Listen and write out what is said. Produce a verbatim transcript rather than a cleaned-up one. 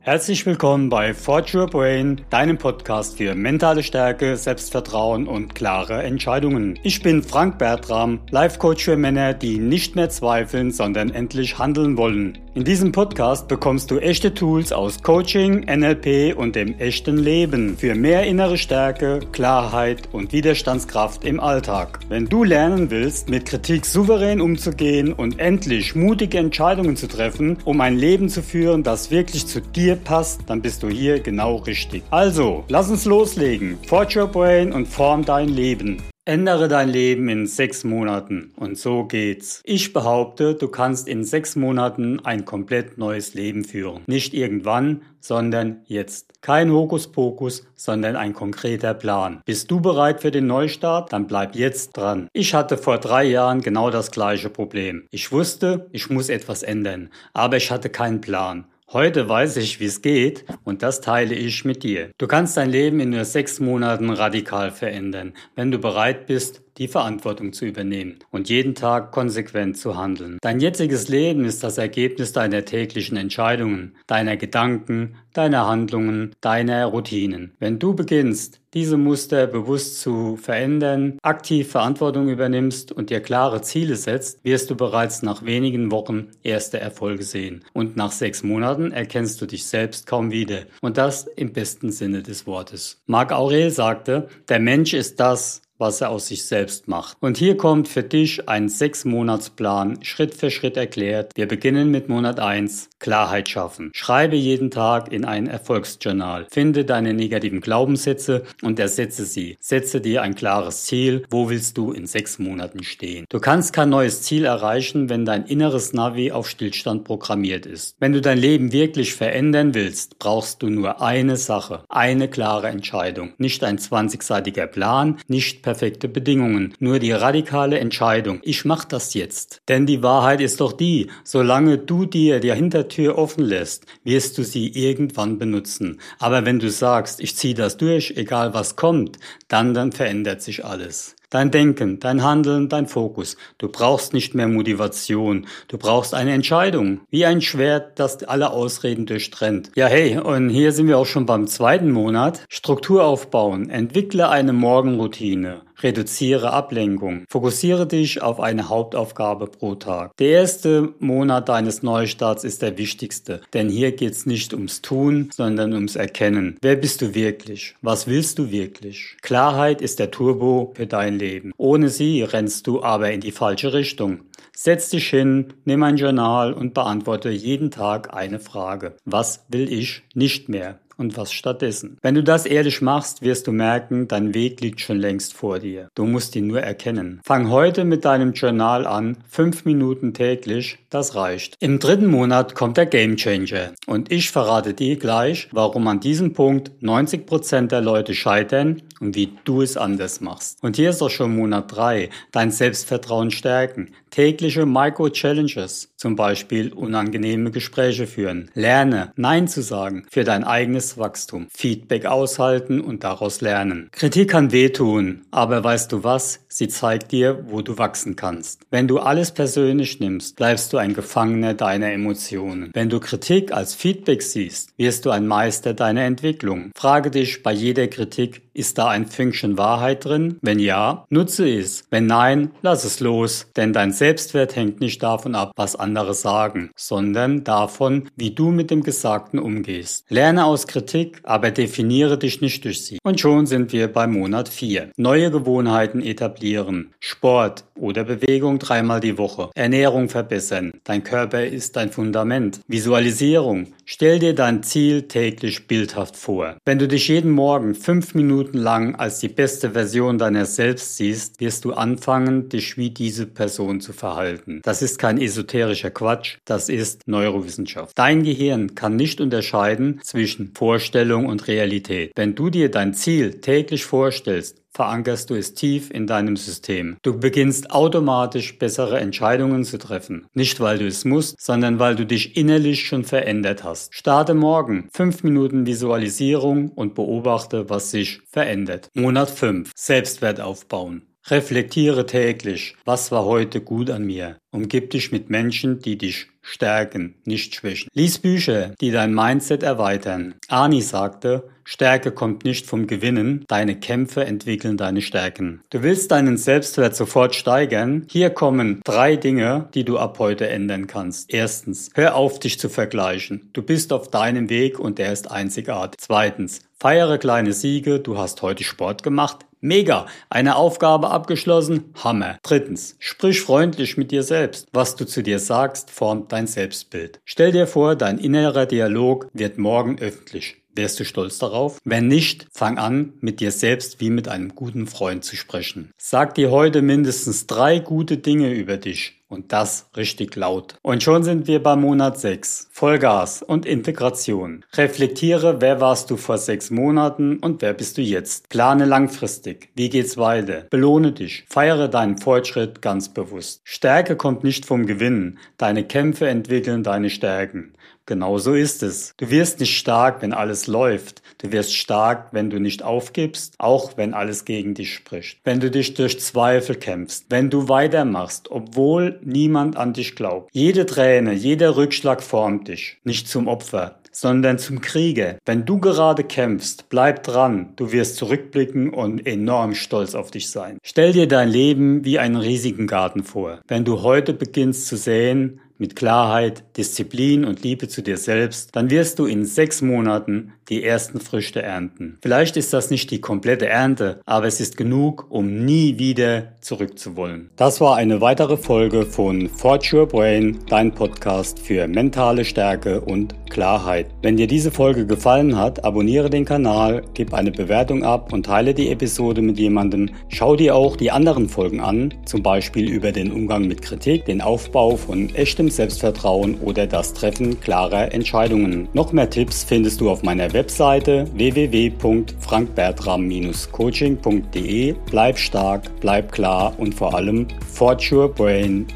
Herzlich willkommen bei Forge Your Brain, deinem Podcast für mentale Stärke, Selbstvertrauen und klare Entscheidungen. Ich bin Frank Bertram, Life Coach für Männer, die nicht mehr zweifeln, sondern endlich handeln wollen. In diesem Podcast bekommst du echte Tools aus Coaching, N L P und dem echten Leben für mehr innere Stärke, Klarheit und Widerstandskraft im Alltag. Wenn du lernen willst, mit Kritik souverän umzugehen und endlich mutige Entscheidungen zu treffen, um ein Leben zu führen, das wirklich zu dir passt, dann bist du hier genau richtig. Also, lass uns loslegen. Forge Your Brain und form dein Leben. Ändere dein Leben in sechs Monaten. Und so geht's. Ich behaupte, du kannst in sechs Monaten ein komplett neues Leben führen. Nicht irgendwann, sondern jetzt. Kein Hokuspokus, sondern ein konkreter Plan. Bist du bereit für den Neustart? Dann bleib jetzt dran. Ich hatte vor drei Jahren genau das gleiche Problem. Ich wusste, ich muss etwas ändern, aber ich hatte keinen Plan. Heute weiß ich, wie es geht, und das teile ich mit dir. Du kannst dein Leben in nur sechs Monaten radikal verändern, wenn du bereit bist, die Verantwortung zu übernehmen und jeden Tag konsequent zu handeln. Dein jetziges Leben ist das Ergebnis deiner täglichen Entscheidungen, deiner Gedanken, deiner Handlungen, deiner Routinen. Wenn du beginnst, diese Muster bewusst zu verändern, aktiv Verantwortung übernimmst und dir klare Ziele setzt, wirst du bereits nach wenigen Wochen erste Erfolge sehen. Und nach sechs Monaten erkennst du dich selbst kaum wieder. Und das im besten Sinne des Wortes. Marc Aurel sagte, der Mensch ist das, was er aus sich selbst macht. Und hier kommt für dich ein Sechs-Monats-Plan, Schritt für Schritt erklärt. Wir beginnen mit Monat eins, Klarheit schaffen. Schreibe jeden Tag in ein Erfolgsjournal. Finde deine negativen Glaubenssätze und ersetze sie. Setze dir ein klares Ziel. Wo willst du in sechs Monaten stehen? Du kannst kein neues Ziel erreichen, wenn dein inneres Navi auf Stillstand programmiert ist. Wenn du dein Leben wirklich verändern willst, brauchst du nur eine Sache, eine klare Entscheidung. Nicht ein zwanzigseitiger Plan, nicht perfekte Bedingungen, nur die radikale Entscheidung. Ich mach das jetzt. Denn die Wahrheit ist doch die, solange du dir die Hintertür offen lässt, wirst du sie irgendwann benutzen. Aber wenn du sagst, ich ziehe das durch, egal was kommt, dann, dann verändert sich alles. Dein Denken, dein Handeln, dein Fokus. Du brauchst nicht mehr Motivation. Du brauchst eine Entscheidung. Wie ein Schwert, das alle Ausreden durchtrennt. Ja, hey, und hier sind wir auch schon beim zweiten Monat. Struktur aufbauen. Entwickle eine Morgenroutine. Reduziere Ablenkung. Fokussiere dich auf eine Hauptaufgabe pro Tag. Der erste Monat deines Neustarts ist der wichtigste, denn hier geht's nicht ums Tun, sondern ums Erkennen. Wer bist du wirklich? Was willst du wirklich? Klarheit ist der Turbo für dein Leben. Ohne sie rennst du aber in die falsche Richtung. Setz dich hin, nimm ein Journal und beantworte jeden Tag eine Frage. Was will ich nicht mehr? Und was stattdessen? Wenn du das ehrlich machst, wirst du merken, dein Weg liegt schon längst vor dir. Du musst ihn nur erkennen. Fang heute mit deinem Journal an, fünf Minuten täglich, das reicht. Im dritten Monat kommt der Gamechanger. Und ich verrate dir gleich, warum an diesem Punkt neunzig Prozent der Leute scheitern und wie du es anders machst. Und hier ist auch schon Monat drei, dein Selbstvertrauen stärken. Tägliche Micro-Challenges, zum Beispiel unangenehme Gespräche führen. Lerne, Nein zu sagen für dein eigenes Wachstum. Feedback aushalten und daraus lernen. Kritik kann wehtun, aber weißt du was? Sie zeigt dir, wo du wachsen kannst. Wenn du alles persönlich nimmst, bleibst du ein Gefangener deiner Emotionen. Wenn du Kritik als Feedback siehst, wirst du ein Meister deiner Entwicklung. Frage dich bei jeder Kritik, ist da ein Fünkchen Wahrheit drin? Wenn ja, nutze es. Wenn nein, lass es los. Denn dein Selbstwert hängt nicht davon ab, was andere sagen, sondern davon, wie du mit dem Gesagten umgehst. Lerne aus Kritik, aber definiere dich nicht durch sie. Und schon sind wir bei Monat vier. Neue Gewohnheiten etablieren. Sport oder Bewegung dreimal die Woche. Ernährung verbessern. Dein Körper ist dein Fundament. Visualisierung. Stell dir dein Ziel täglich bildhaft vor. Wenn du dich jeden Morgen fünf Minuten lang als die beste Version deiner selbst siehst, wirst du anfangen, dich wie diese Person zu verhalten. Das ist kein esoterischer Quatsch, das ist Neurowissenschaft. Dein Gehirn kann nicht unterscheiden zwischen Vorstellung und Realität. Wenn du dir dein Ziel täglich vorstellst, verankerst du es tief in deinem System. Du beginnst automatisch bessere Entscheidungen zu treffen. Nicht, weil du es musst, sondern weil du dich innerlich schon verändert hast. Starte morgen fünf Minuten Visualisierung und beobachte, was sich verändert. Monat fünf. Selbstwert aufbauen. Reflektiere täglich, was war heute gut an mir. Umgib dich mit Menschen, die dich stärken, nicht schwächen. Lies Bücher, die dein Mindset erweitern. Ani sagte, Stärke kommt nicht vom Gewinnen, deine Kämpfe entwickeln deine Stärken. Du willst deinen Selbstwert sofort steigern? Hier kommen drei Dinge, die du ab heute ändern kannst. Erstens, hör auf, dich zu vergleichen. Du bist auf deinem Weg und der ist einzigartig. Zweitens, feiere kleine Siege, du hast heute Sport gemacht. Mega! Eine Aufgabe abgeschlossen? Hammer! Drittens, sprich freundlich mit dir selbst. Was du zu dir sagst, formt dein Selbstbild. Stell dir vor, dein innerer Dialog wird morgen öffentlich. Wärst du stolz darauf? Wenn nicht, fang an, mit dir selbst wie mit einem guten Freund zu sprechen. Sag dir heute mindestens drei gute Dinge über dich. Und das richtig laut. Und schon sind wir bei Monat sechs. Vollgas und Integration. Reflektiere, wer warst du vor sechs Monaten und wer bist du jetzt. Plane langfristig. Wie geht's weiter? Belohne dich. Feiere deinen Fortschritt ganz bewusst. Stärke kommt nicht vom Gewinnen. Deine Kämpfe entwickeln deine Stärken. Genau so ist es. Du wirst nicht stark, wenn alles läuft. Du wirst stark, wenn du nicht aufgibst, auch wenn alles gegen dich spricht. Wenn du dich durch Zweifel kämpfst, wenn du weitermachst, obwohl niemand an dich glaubt. Jede Träne, jeder Rückschlag formt dich, nicht zum Opfer, sondern zum Krieger. Wenn du gerade kämpfst, bleib dran. Du wirst zurückblicken und enorm stolz auf dich sein. Stell dir dein Leben wie einen riesigen Garten vor. Wenn du heute beginnst zu säen, mit Klarheit, Disziplin und Liebe zu dir selbst, dann wirst du in sechs Monaten die ersten Früchte ernten. Vielleicht ist das nicht die komplette Ernte, aber es ist genug, um nie wieder zurückzuwollen. Das war eine weitere Folge von Forge Your Brain, dein Podcast für mentale Stärke und Klarheit. Wenn dir diese Folge gefallen hat, abonniere den Kanal, gib eine Bewertung ab und teile die Episode mit jemandem. Schau dir auch die anderen Folgen an, zum Beispiel über den Umgang mit Kritik, den Aufbau von echtem Selbstvertrauen oder das Treffen klarer Entscheidungen. Noch mehr Tipps findest du auf meiner Webseite w w w punkt frank bertram Bindestrich coaching punkt de. Bleib stark, bleib klar und vor allem Forge Your Brain.